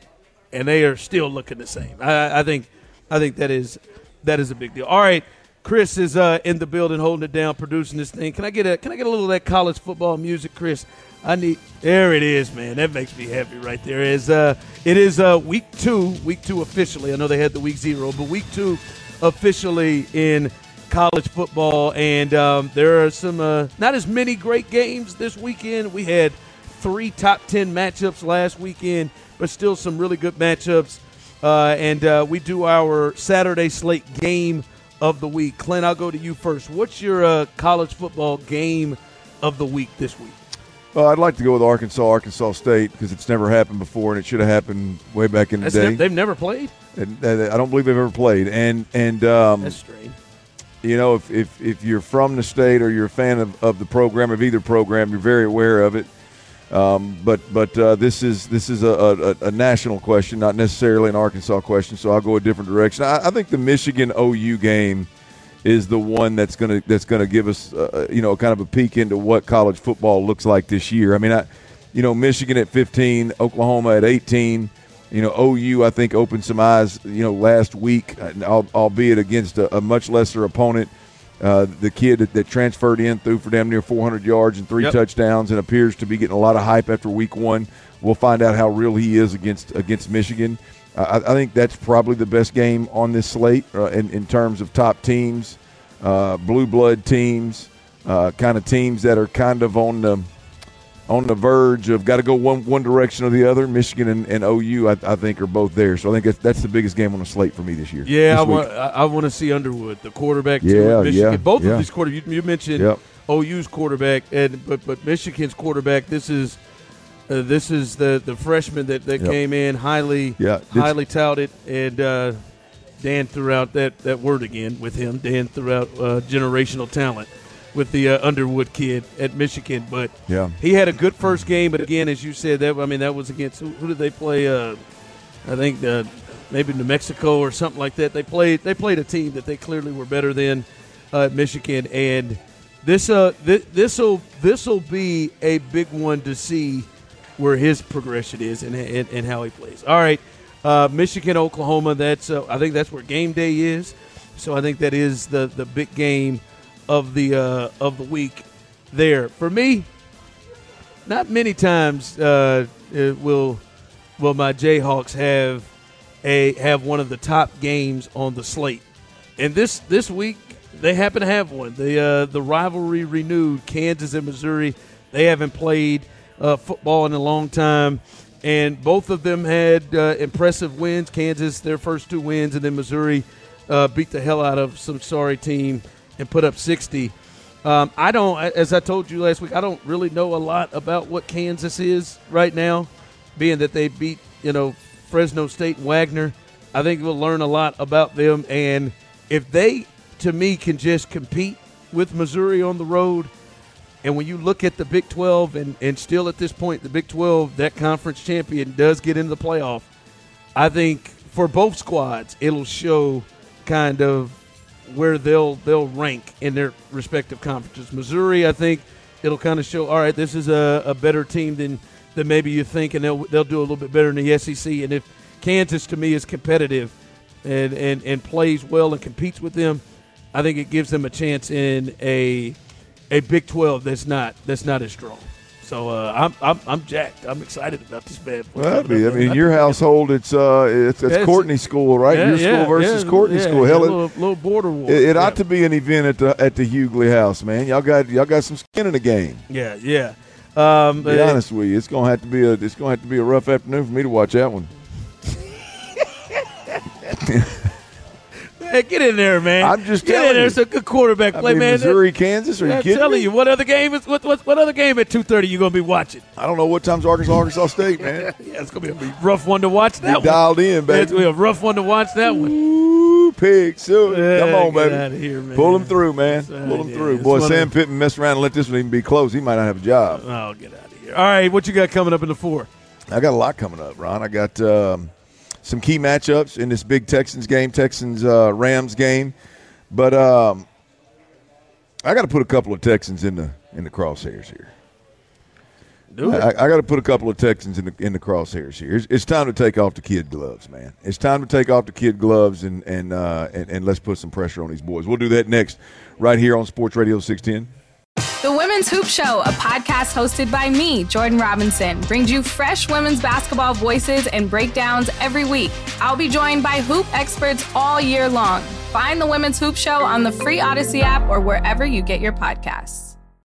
Speaker 12: and they are still looking the same. I, I think I think that is that is a big deal. All right. Chris is uh, in the building, holding it down, producing this thing. Can I get a Can I get a little of that college football music, Chris? I need. There it is, man. That makes me happy right there. It is uh, it is uh, week two, week two officially. I know they had the week zero, but week two officially in college football, and um, there are some uh, not as many great games this weekend. We had three top ten matchups last weekend, but still some really good matchups. Uh, and uh, we do our Saturday slate game of the week. Clint, I'll go to you first. What's your uh, college football game of the week this week?
Speaker 13: Well, I'd like to go with Arkansas, Arkansas State, because it's never happened before, and it should have happened way back in the
Speaker 12: That's
Speaker 13: day.
Speaker 12: Ne- they've never played?
Speaker 13: And, uh, I don't believe they've ever played. And and um,
Speaker 12: That's strange.
Speaker 13: You know, if, if if you're from the state or you're a fan of, of the program, of either program, you're very aware of it. Um, but but uh, this is this is a, a, a national question, not necessarily an Arkansas question. So I'll go a different direction. I, I think the Michigan O U game is the one that's gonna that's gonna give us uh, you know kind of a peek into what college football looks like this year. I mean, I you know Michigan at fifteen, Oklahoma at eighteen. You know, O U I think opened some eyes you know last week, albeit against a, a much lesser opponent. Uh, the kid that, that transferred in threw for damn near four hundred yards and three
Speaker 12: yep.
Speaker 13: touchdowns and appears to be getting a lot of hype after week one. We'll find out how real he is against against Michigan. Uh, I, I think that's probably the best game on this slate uh, in, in terms of top teams, uh, blue blood teams, uh, kind of teams that are kind of on the on the verge of got to go one one direction or the other. Michigan and, and O U, I, I think, are both there. So I think that's, that's the biggest game on the slate for me this year.
Speaker 12: Yeah,
Speaker 13: this
Speaker 12: I want I, I want to see Underwood, the quarterback.
Speaker 13: Yeah,
Speaker 12: too, Michigan.
Speaker 13: yeah,
Speaker 12: Both
Speaker 13: yeah.
Speaker 12: of these quarterbacks. You, you mentioned
Speaker 13: yep.
Speaker 12: O U's quarterback, and but but Michigan's quarterback. This is uh, this is the, the freshman that, that
Speaker 13: yep.
Speaker 12: came in highly
Speaker 13: yeah.
Speaker 12: highly touted, and uh, Dan threw out that, that word again with him. Dan threw out uh, generational talent with the uh, Underwood kid at Michigan, but
Speaker 13: yeah.
Speaker 12: he had a good first game. But again, as you said, that I mean that was against who, who did they play? Uh, I think uh, maybe New Mexico or something like that. They played they played a team that they clearly were better than uh, Michigan, and this uh th- this'll this'll be a big one to see where his progression is and and, and how he plays. All right, uh, Michigan, Oklahoma. That's uh, I think that's where game day is. So I think that is the the big game of the uh, of the week there. For me, not many times uh, will will my Jayhawks have a have one of the top games on the slate. And this this week they happen to have one. The uh, the rivalry renewed, Kansas and Missouri. They haven't played uh, football in a long time, and both of them had uh, impressive wins. Kansas, their first two wins, and then Missouri uh, beat the hell out of some sorry team and put up sixty. Um, I don't, as I told you last week, I don't really know a lot about what Kansas is right now. being that they beat, you know, Fresno State and Wagner. I think we'll learn a lot about them. And if they, to me, can just compete with Missouri on the road, and when you look at the Big twelve, and, and still at this point, the Big twelve, that conference champion does get into the playoff, I think for both squads, it'll show kind of where they'll they'll rank in their respective conferences. Missouri, I think it'll kind of show, all right, this is a, a better team than, than maybe you think, and they'll they'll do a little bit better in the S E C. And if Kansas, to me, is competitive and, and, and plays well and competes with them, I think it gives them a chance in a a Big twelve that's not that's not as strong. So uh, I'm I'm I'm jacked. I'm excited about this bad.
Speaker 13: Well, I mean, I mean, your household, it's uh, it's, it's Courtney school, right?
Speaker 12: Yeah,
Speaker 13: your
Speaker 12: yeah,
Speaker 13: school versus
Speaker 12: yeah,
Speaker 13: Courtney
Speaker 12: yeah,
Speaker 13: school.
Speaker 12: yeah,
Speaker 13: Hell,
Speaker 12: a little, little border war.
Speaker 13: It, it
Speaker 12: yeah.
Speaker 13: ought to be an event at the at the Hughley house, man. Y'all got y'all got some skin in the game.
Speaker 12: Yeah, yeah. Um,
Speaker 13: to be uh, honest with you, it's gonna have to be a it's gonna have to be a rough afternoon for me to watch that one.
Speaker 12: Hey, get in there, man.
Speaker 13: I'm just
Speaker 12: get
Speaker 13: telling
Speaker 12: in there.
Speaker 13: you.
Speaker 12: It's a good quarterback
Speaker 13: I
Speaker 12: play,
Speaker 13: mean,
Speaker 12: man.
Speaker 13: Missouri, Kansas. Are you
Speaker 12: I'm
Speaker 13: kidding
Speaker 12: telling
Speaker 13: me?
Speaker 12: you, what other game is what what, what other game at two thirty you gonna be watching?
Speaker 13: I don't know what time's Arkansas, Arkansas State, man.
Speaker 12: Yeah, it's gonna be a rough one to watch that
Speaker 13: Be
Speaker 12: one.
Speaker 13: dialed in, baby.
Speaker 12: Yeah, it's gonna be a rough one to watch that one.
Speaker 13: Ooh, pig, so
Speaker 12: Yeah,
Speaker 13: come on,
Speaker 12: get
Speaker 13: baby.
Speaker 12: outta here, man.
Speaker 13: Pull him through, man.
Speaker 12: Uh,
Speaker 13: Pull him
Speaker 12: yeah,
Speaker 13: through.
Speaker 12: it's
Speaker 13: Boy,
Speaker 12: one
Speaker 13: Sam
Speaker 12: of-
Speaker 13: Pittman messed around and let this one even be close. He might not have a job.
Speaker 12: Oh, get out of here. All right, what you got coming up in the four?
Speaker 13: I got a lot coming up, Ron. I got um, some key matchups in this big Texans game, Texans uh, Rams game. But um, I got to put a couple of Texans in the in the crosshairs here.
Speaker 12: Do it.
Speaker 13: I, I got to put a couple of Texans in the in the crosshairs here. It's, it's time to take off the kid gloves, man. It's time to take off the kid gloves and and, uh, and and let's put some pressure on these boys. We'll do that next, right here on Sports Radio six ten.
Speaker 1: The Women's Hoop Show, a podcast hosted by me, Jordan Robinson, brings you fresh women's basketball voices and breakdowns every week. I'll be joined by hoop experts all year long. Find the Women's Hoop Show on the free Odyssey app or wherever you get your podcasts.